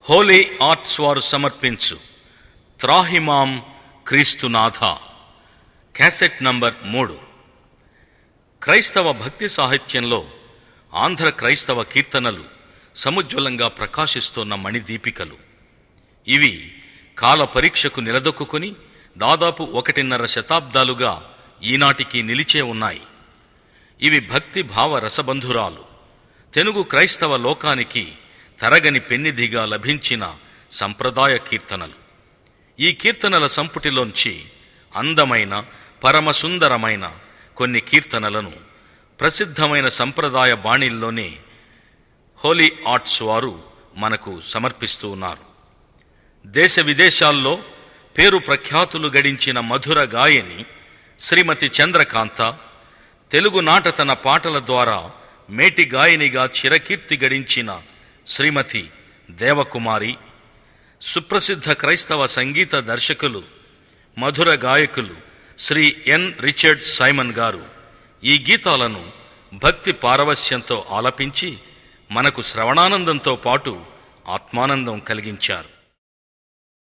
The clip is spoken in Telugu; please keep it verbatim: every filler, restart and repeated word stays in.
హోలీ ఆర్ట్స్ వారు సమర్పించు త్రాహిమాం క్రీస్తునాథ క్యాసెట్ నంబర్ మూడు. క్రైస్తవ భక్తి సాహిత్యంలో ఆంధ్ర క్రైస్తవ కీర్తనలు సముజ్వలంగా ప్రకాశిస్తున్న మణిదీపికలు. ఇవి కాల పరీక్షకు నిలదొక్కుని దాదాపు ఒకటిన్నర శతాబ్దాలుగా ఈనాటికి నిలిచే ఉన్నాయి. ఇవి భక్తి భావ రసబంధురాలు తెలుగు క్రైస్తవ లోకానికి తరగని పెన్నిధిగా లభించిన సంప్రదాయ కీర్తనలు. ఈ కీర్తనల సంపుటిలోంచి అందమైన పరమసుందరమైన కొన్ని కీర్తనలను ప్రసిద్ధమైన సంప్రదాయ బాణీల్లోనే హోలీ ఆర్ట్స్ వారు మనకు సమర్పిస్తూ ఉన్నారు. దేశ విదేశాల్లో పేరు ప్రఖ్యాతులు గడించిన మధుర గాయని శ్రీమతి చంద్రకాంత తెలుగునాట తన పాటల ద్వారా మేటి గాయనిగా చిరకీర్తి గడించిన శ్రీమతి దేవకుమారి, సుప్రసిద్ధ క్రైస్తవ సంగీత దర్శకులు మధుర గాయకులు శ్రీ ఎన్ రిచర్డ్ సైమన్ గారు ఈ గీతాలను భక్తి పారవస్యంతో ఆలపించి మనకు శ్రవణానందంతో పాటు ఆత్మానందం కలిగించారు.